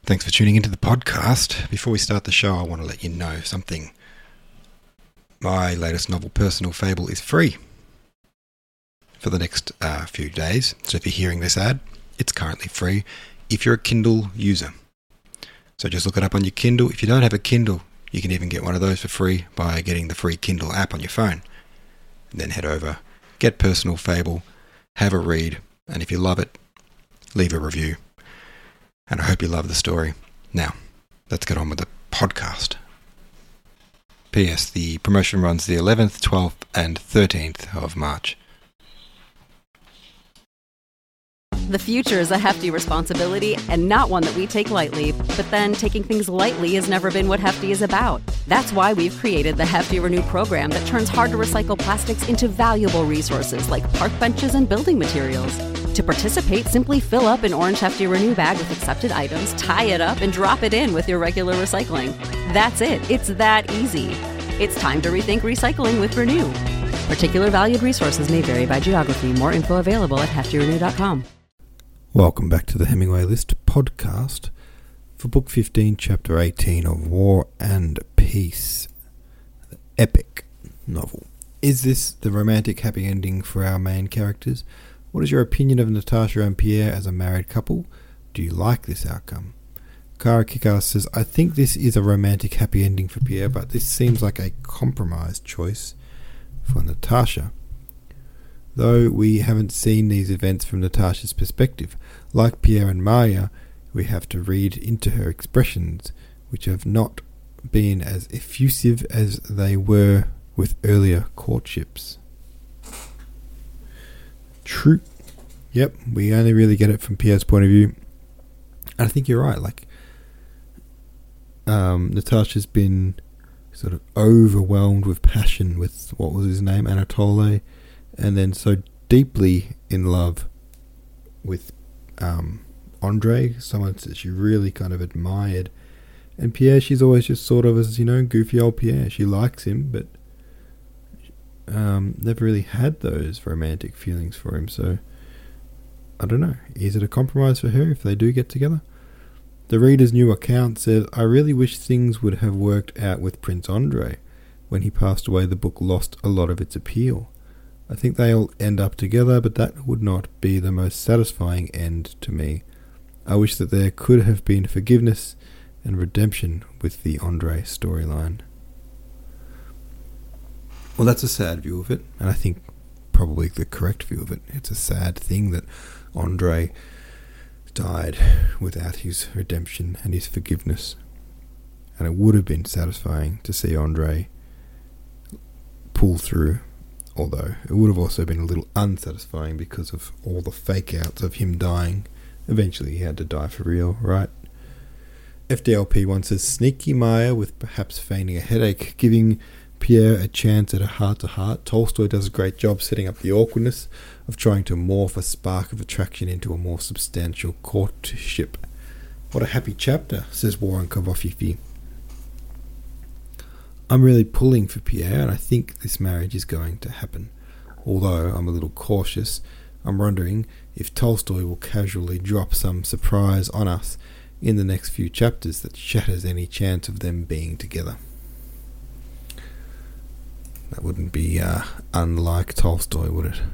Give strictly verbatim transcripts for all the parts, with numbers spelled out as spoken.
Thanks for tuning into the podcast. Before we start the show, I want to let you know something. My latest novel, Personal Fable, is free for the next uh, few days. So if you're hearing this ad, it's currently free if you're a Kindle user. So just look it up on your Kindle. If you don't have a Kindle, you can even get one of those for free by getting the free Kindle app on your phone. And then head over, get Personal Fable, have a read, and if you love it, leave a review. And I hope you love the story. Now, let's get on with the podcast. P S. The promotion runs the eleventh, twelfth and thirteenth of March. The future is a hefty responsibility and not one that we take lightly. But then taking things lightly has never been what Hefty is about. That's why we've created the Hefty Renew program that turns hard-to-recycle plastics into valuable resources like park benches and building materials. To participate, simply fill up an orange Hefty Renew bag with accepted items, tie it up, and drop it in with your regular recycling. That's it. It's that easy. It's time to rethink recycling with Renew. Particular valued resources may vary by geography. More info available at hefty renew dot com. Welcome back to the Hemingway List podcast for Book fifteen, Chapter eighteen of War and Peace, the epic novel. Is this the romantic happy ending for our main characters? What is your opinion of Natasha and Pierre as a married couple? Do you like this outcome? Kara Kickass says, I think this is a romantic happy ending for Pierre, but this seems like a compromised choice for Natasha. Though we haven't seen these events from Natasha's perspective, like Pierre and Maya, we have to read into her expressions, which have not been as effusive as they were with earlier courtships. True. Yep, we only really get it from Pierre's point of view. And I think you're right, like, um, Natasha's been sort of overwhelmed with passion with, what was his name, Anatole, and then so deeply in love with um, Andre, someone that she really kind of admired. And Pierre, she's always just sort of as, you know, goofy old Pierre. She likes him, but um, never really had those romantic feelings for him. So, I don't know. Is it a compromise for her if they do get together? The reader's new account says, I really wish things would have worked out with Prince Andre. When he passed away, the book lost a lot of its appeal. I think they'll end up together, but that would not be the most satisfying end to me. I wish that there could have been forgiveness and redemption with the Andre storyline. Well, that's a sad view of it, and I think probably the correct view of it. It's a sad thing that Andre died without his redemption and his forgiveness. And it would have been satisfying to see Andre pull through. Although it would have also been a little unsatisfying because of all the fake outs of him dying. Eventually he had to die for real, right? F D L P one says, Sneaky Maya with perhaps feigning a headache, giving Pierre a chance at a heart-to-heart. Tolstoy does a great job setting up the awkwardness of trying to morph a spark of attraction into a more substantial courtship. What a happy chapter, says Warren Kovafifi. I'm really pulling for Pierre, and I think this marriage is going to happen. Although I'm a little cautious, I'm wondering if Tolstoy will casually drop some surprise on us in the next few chapters that shatters any chance of them being together. That wouldn't be uh, unlike Tolstoy, would it?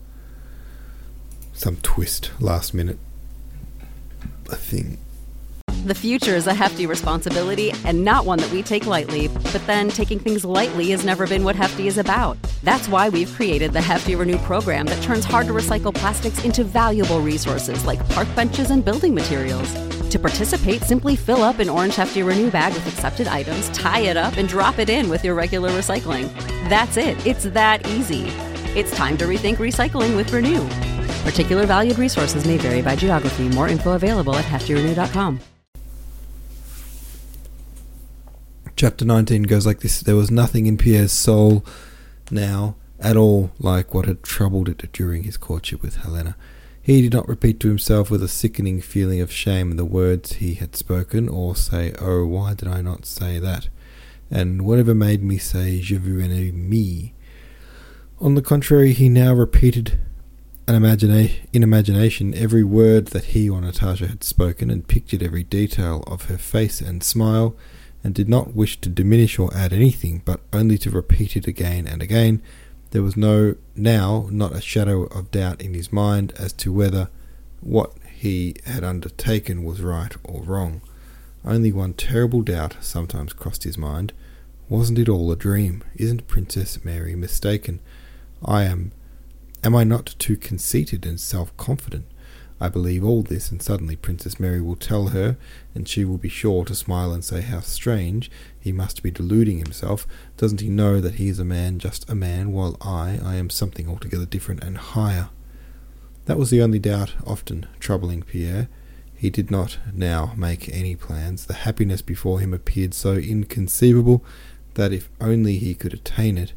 Some twist, last minute, a thing. The future is a hefty responsibility and not one that we take lightly. But then taking things lightly has never been what Hefty is about. That's why we've created the Hefty Renew program that turns hard-to-recycle plastics into valuable resources like park benches and building materials. To participate, simply fill up an orange Hefty Renew bag with accepted items, tie it up, and drop it in with your regular recycling. That's it. It's that easy. It's time to rethink recycling with Renew. Particular valued resources may vary by geography. More info available at hefty renew dot com. Chapter nineteen goes like this. There was nothing in Pierre's soul now at all like what had troubled it during his courtship with Helena. He did not repeat to himself with a sickening feeling of shame the words he had spoken, or say, oh, why did I not say that? And whatever made me say, je veux un ami. On the contrary, he now repeated an imagina- in imagination every word that he or Natasha had spoken, and pictured every detail of her face and smile, and did not wish to diminish or add anything, but only to repeat it again and again. There was no now not a shadow of doubt in his mind as to whether what he had undertaken was right or wrong. Only one terrible doubt sometimes crossed his mind. Wasn't it all a dream? Isn't Princess Mary mistaken? I am Am I not too conceited and self-confident? I believe all this, and suddenly Princess Mary will tell her, and she will be sure to smile and say, how strange, he must be deluding himself. Doesn't he know that he is a man, just a man, while I, I am something altogether different and higher? That was the only doubt often troubling Pierre. He did not now make any plans. The happiness before him appeared so inconceivable that if only he could attain it,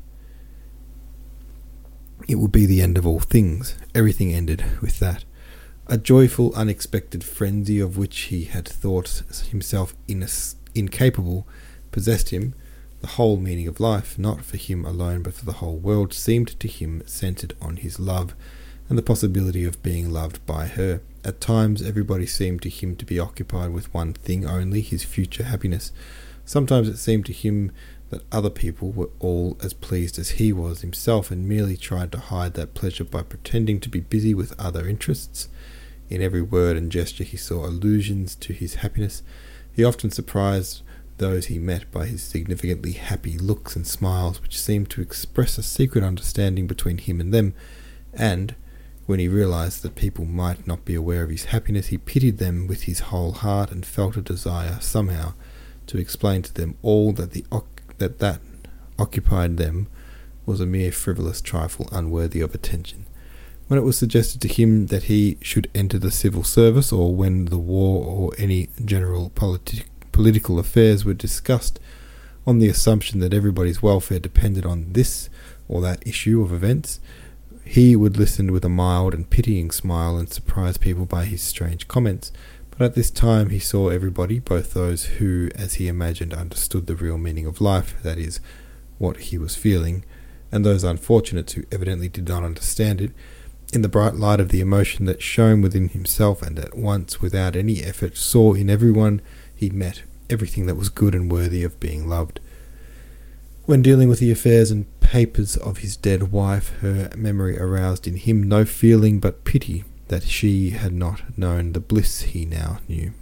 it would be the end of all things. Everything ended with that. A joyful, unexpected frenzy of which he had thought himself inas- incapable possessed him. The whole meaning of life, not for him alone but for the whole world, seemed to him centred on his love, and the possibility of being loved by her. At times everybody seemed to him to be occupied with one thing only, his future happiness. Sometimes it seemed to him that other people were all as pleased as he was himself, and merely tried to hide that pleasure by pretending to be busy with other interests. In every word and gesture he saw allusions to his happiness. He often surprised those he met by his significantly happy looks and smiles, which seemed to express a secret understanding between him and them, and when he realized that people might not be aware of his happiness, he pitied them with his whole heart, and felt a desire somehow to explain to them all that the that that occupied them was a mere frivolous trifle unworthy of attention. When it was suggested to him that he should enter the civil service, or when the war or any general politi- political affairs were discussed on the assumption that everybody's welfare depended on this or that issue of events, he would listen with a mild and pitying smile and surprise people by his strange comments. But at this time he saw everybody, both those who, as he imagined, understood the real meaning of life, that is, what he was feeling, and those unfortunates who evidently did not understand it, in the bright light of the emotion that shone within himself, and at once, without any effort, saw in everyone he met everything that was good and worthy of being loved. When dealing with the affairs and papers of his dead wife, her memory aroused in him no feeling but pity that she had not known the bliss he now knew.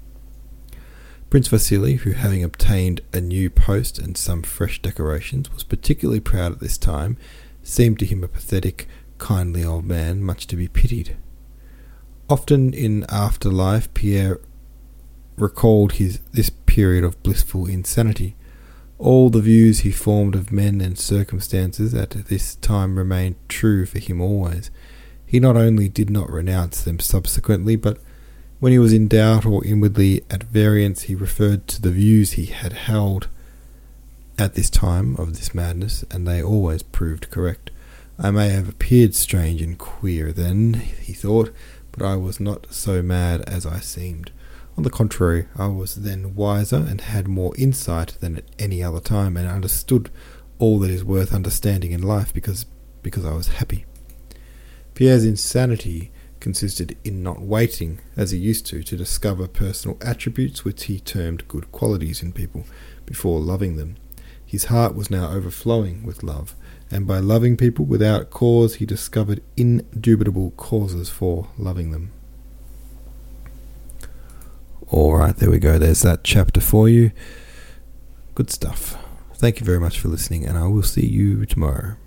Prince Vasily, who, having obtained a new post and some fresh decorations, was particularly proud at this time, seemed to him a pathetic, kindly old man, much to be pitied. Often in after life Pierre recalled his this period of blissful insanity. All the views he formed of men and circumstances at this time remained true for him always. He not only did not renounce them subsequently, but when he was in doubt or inwardly at variance, he referred to the views he had held at this time of this madness, and they always proved correct. I may have appeared strange and queer then, he thought, but I was not so mad as I seemed. On the contrary, I was then wiser and had more insight than at any other time, and understood all that is worth understanding in life because because I was happy. Pierre's insanity consisted in not waiting, as he used to, to discover personal attributes which he termed good qualities in people, before loving them. His heart was now overflowing with love, and by loving people without cause he discovered indubitable causes for loving them. Alright, there we go. There's that chapter for you. Good stuff. Thank you very much for listening, and I will see you tomorrow.